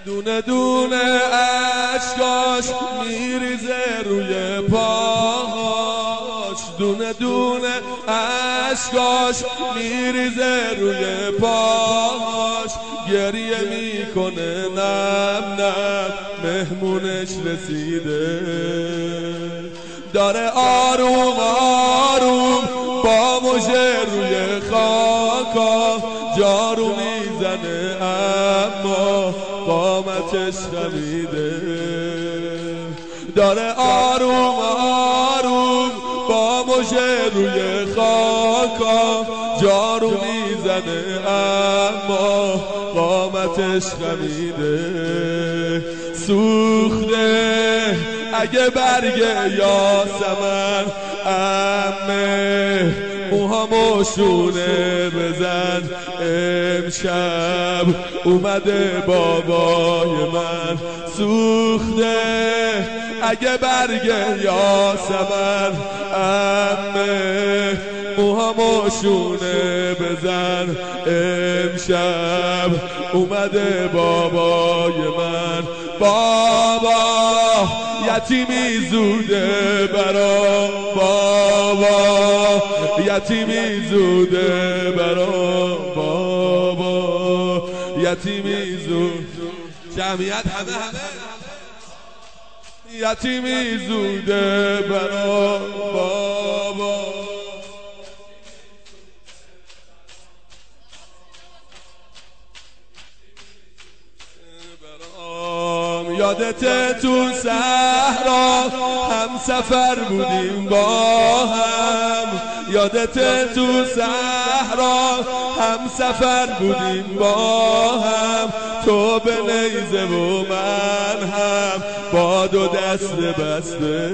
دونه دونه اشکاش میریزه روی پاهاش، دونه دونه اشکاش میریزه روی پاهاش، گریه میکنه نم نم مهمونش رسیده، داره آروم آروم با مژه روی خاکا جارو میزنه اما قامتش خمیده، داره آروم آروم با مژه روی خاکا جارو میزنه اما قامتش خمیده، سوخته اگه برگ یاسمن عمه موهامو شونه بزن، امشب اومده بابای من، سوخته اگه برگ یاسمن عمه موهامو شونه بزن، امشب اومده بابای من، بابا یتیمی زوده برا، بابا یتیمی زوده برا، بابا یتیمی زود، جمعیت همه یتیمی زوده برا، بابا یادت تو صحرا هم سفر بودیم با هم، یادت تو صحرا هم سفر بودیم با هم، تو به نیزه و من هم با دو دست بسته،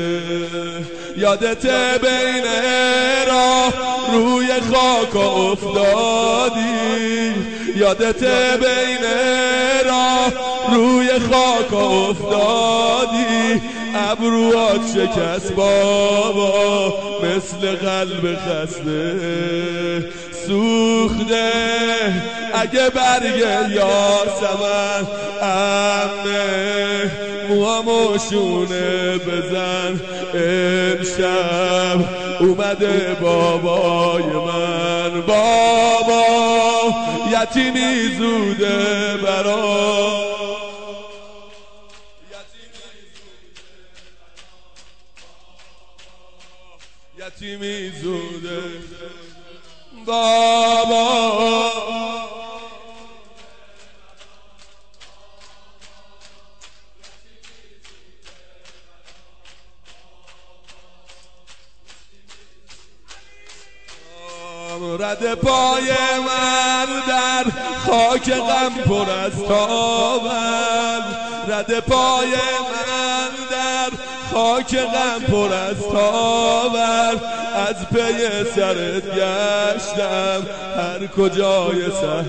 یادت بین راه روی خاک افتادی، یادت بین راه روی خاک افتادی، ابروات شکست بابا مثل قلب خسته، سوخته اگه برگ یاسمن عمه موهامو شونه بزن، امشب اومده بابای من، بابا یتیمی زوده برا، یتیمی زوده بابا، رد پای من در خاک غم پر از تابم، رد پای من در خاک غم پر از تابم، از پی سرت گشتم هر کجای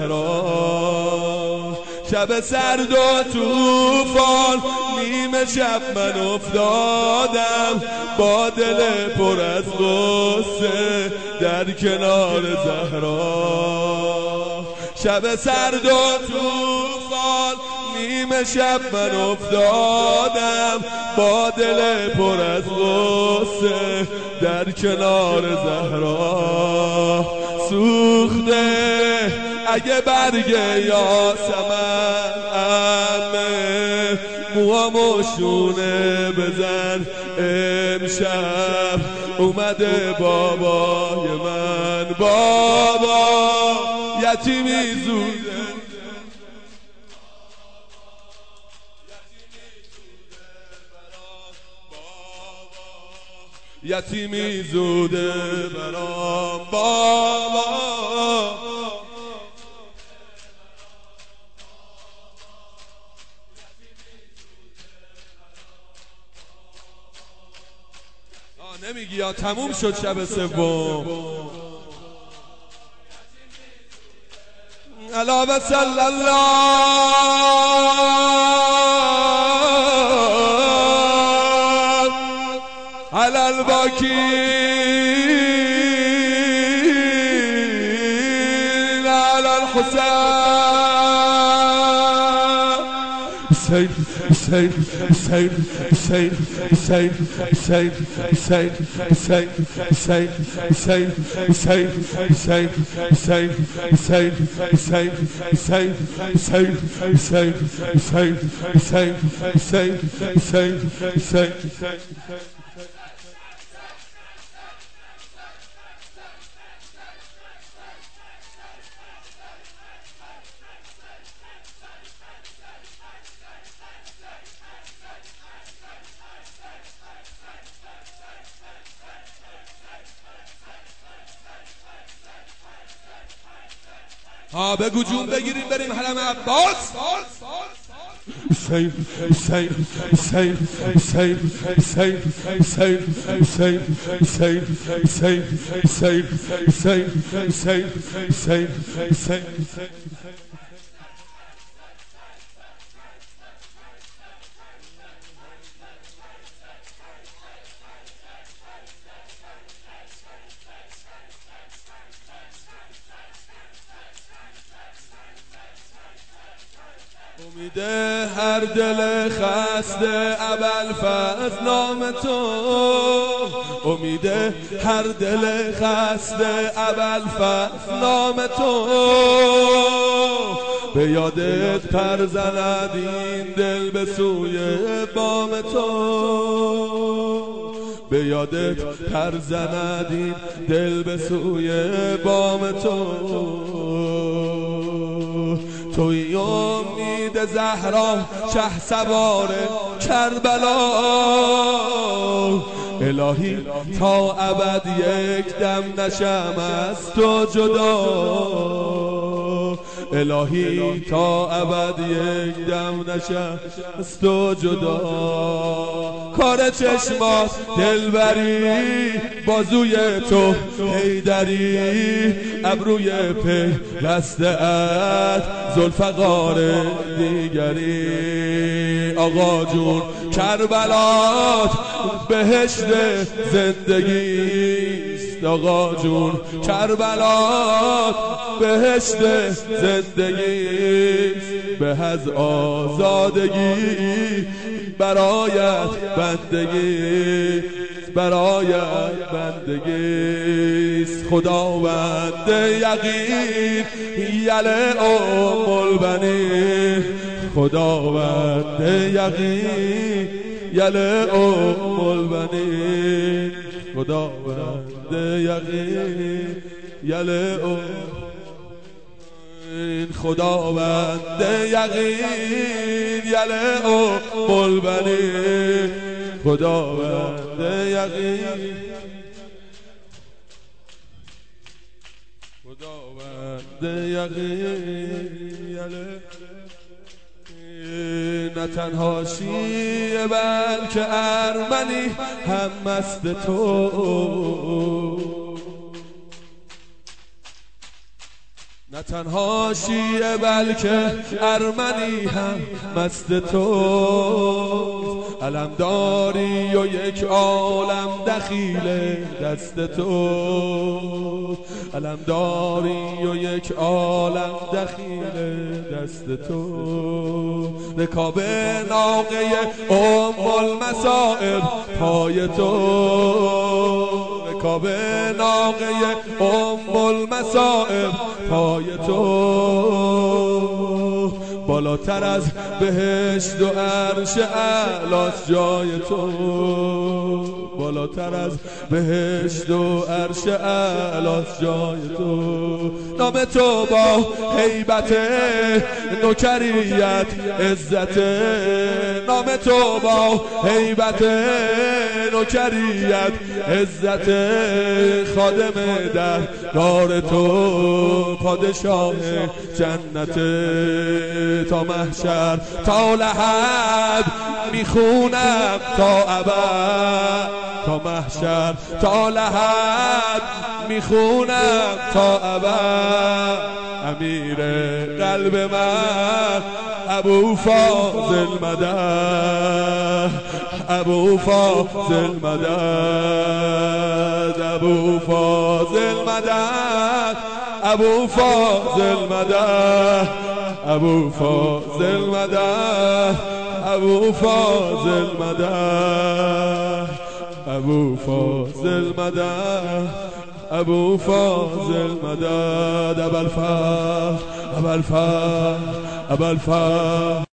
صحرا، شب سرد و طوفان نیمه شب من افتادم، با دل پر از غصه در کنار زهرا، شب سرد و طوفان نیمه شب من افتادم، با دل پر از غصه در کنار زهرا، سوخته اگه برگ یاسمن عمه موهامو شونه بزن، امشب اومده بابای من، بابا یتیمی زوده، یتیمی زوده برام بابا، نمیگی یا تموم شد شب سوم، علی صلی الله علی الباکین علی الحسین بگو جون بگیریم بریم حرم عباس. امیده هر دل خسته ابوالفضل نام تو، امیده هر دل خسته ابوالفضل نام تو، به یادت پر زند این دل به سوی بام تو، به یادت پر زند این دل به سوی بام تو. توی امید زهرا شه سوار کربلا، الهی تا ابد یک دم نشم از تو جدا، الهی تا ابد یک دم نشم از تو جدا. کار چشمات دلبری، بازوی تو حیدری، ابروی پیوسته ات ذوالفقار دیگری. آقا جون کربلات بهشت زندگیست، آقا جون کربلات بهشت زندگیست، به از آزادگی برایت بندگی، برایت بندگیست. خداوند یقین یله ام البنین، خداوند یقین یله ام البنین، خداوند یقین یله ام، خداوند یقین یله ام البنین، خداوند یقین، خداوند یقین یله. نه تنها شیعه بلکه ارمنی هم مست تو، نه تنها شیعه بلکه ارمنی هم مست تو، علمداری و یک عالم دخیل دست تو، علمداری و یک عالم دخیل دست تو. رکاب ناقه ام المصائب پای تو، رکاب ناقه ام المصائب پای تو، بالاتر از بهشت و عرش اعلاست جای تو، بالاتر از بهشت و عرش اعلاست جای تو. نام تو با هیبت نوکریت عزت، نام تو با هیبت نوکریت عزت، خادم درگاه تو پادشاه جنت. تا محشر تا لحد میخونم تا ابد، تا محشر تا لحد میخونم تا ابد. امیر قلب من ابوالفاضل مدد، ابوالفاضل مدد، ابوالفاضل مدد، ابوالفاضل مدد، ابوالفاضل مدد، ابو فاضل مدد ابو فاضل مدد ابو فاضل مدد ابو الفضل